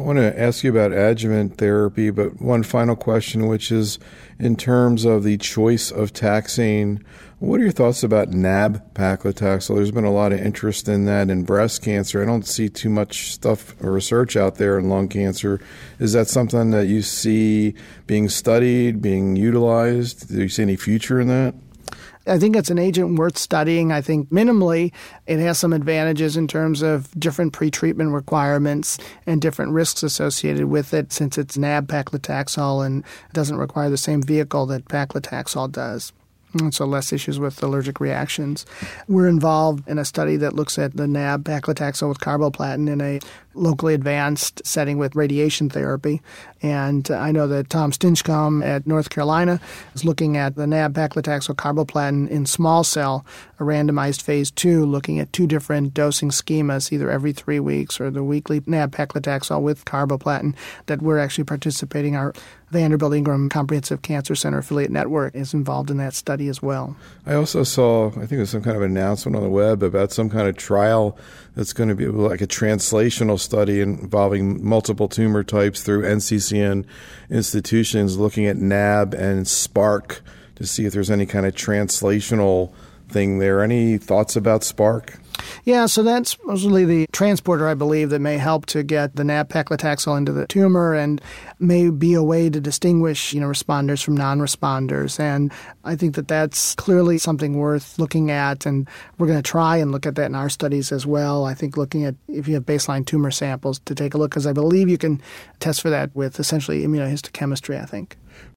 I want to ask you about adjuvant therapy, but one final question, which is in terms of the choice of taxane, what are your thoughts about nab-paclitaxel? There's been a lot of interest in that in breast cancer. I don't see too much stuff or research out there in lung cancer. Is that something that you see being studied, being utilized? Do you see any future in that? I think it's an agent worth studying. I think minimally it has some advantages in terms of different pretreatment requirements and different risks associated with it since it's nab-paclitaxel and doesn't require the same vehicle that paclitaxel does. And so less issues with allergic reactions. We're involved in a study that looks at the nab-paclitaxel with carboplatin in a locally advanced setting with radiation therapy. And I know that Tom Stinchcomb at North Carolina is looking at the nab-paclitaxel carboplatin in small cell, a randomized phase 2, looking at two different dosing schemas, either every 3 weeks or the weekly nab-paclitaxel with carboplatin, that we're actually participating. Our Vanderbilt Ingram Comprehensive Cancer Center affiliate network is involved in that study as well. I also saw, I think it was some kind of announcement on the web about some kind of trial that's going to be like a translational study involving multiple tumor types through NCCN institutions looking at NAB and SPARC to see if there's any kind of translational thing there. Any thoughts about SPARC? Yeah, so that's mostly the transporter, I believe, that may help to get the nab-paclitaxel into the tumor and may be a way to distinguish, responders from non-responders. And I think that that's clearly something worth looking at, and we're going to try and look at that in our studies as well. I think looking at if you have baseline tumor samples to take a look, because I believe you can test for that with essentially immunohistochemistry, I think.